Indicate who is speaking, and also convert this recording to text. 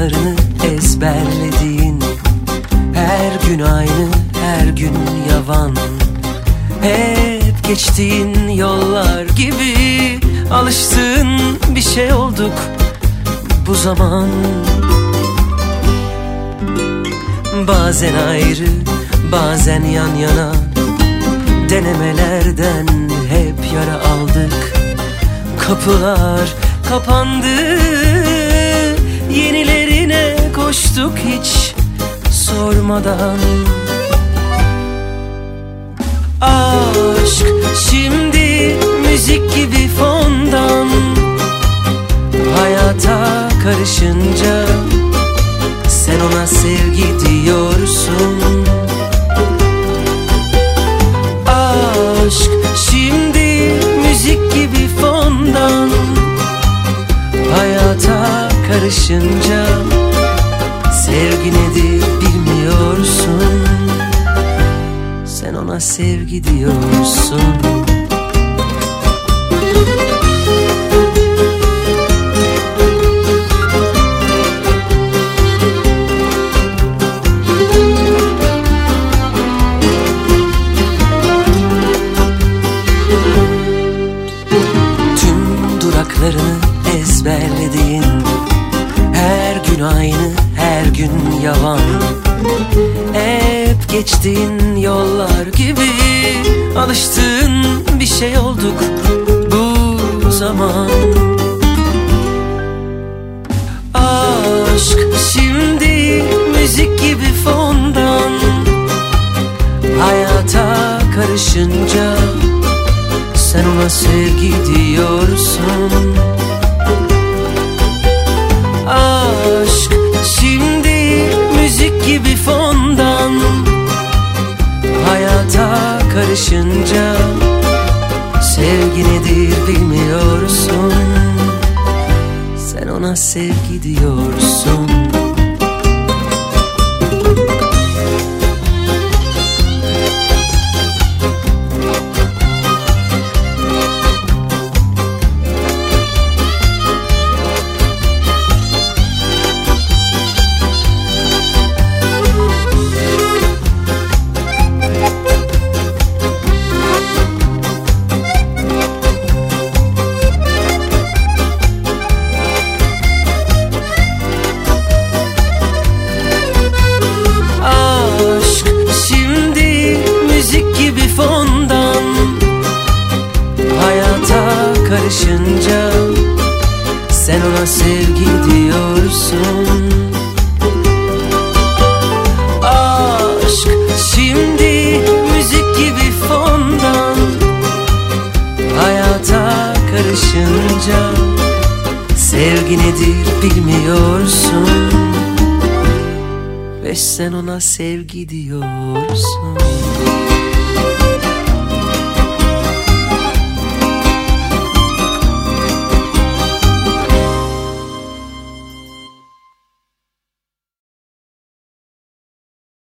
Speaker 1: duraklarını ezberlediğin, her gün aynı, her gün yavan, hep geçtiğin yollar gibi alıştığın bir şey olduk bu zaman. Bazen ayrı, bazen yan yana, denemelerden hep yara aldık. Kapılar kapandı, yenilerine koştuk hiç sormadan. Aşk şimdi müzik gibi fondan, hayata karışınca sen ona sevgi diyorsun. Aşk şimdi müzik gibi fondan, hayata karışınca sevgi nedir bilmiyorsun. Sen ona sevgi diyorsun. Duraklarını ezberlediğin, her gün aynı, her gün yavan, hep geçtiğin yollar gibi alıştığın bir şey olduk bu zaman. Aşk şimdi müzik gibi fondan, hayata karışınca sen ona sevgi diyorsun. Aşk şimdi müzik gibi fondan, hayata karışınca sevgi nedir bilmiyorsun. Sen ona sevgi diyorsun. Karışınca sen ona sevgi diyorsun. Aşk şimdi müzik gibi fondan, hayata karışınca sevgi nedir bilmiyorsun. Ve sen ona sevgi diyorsun.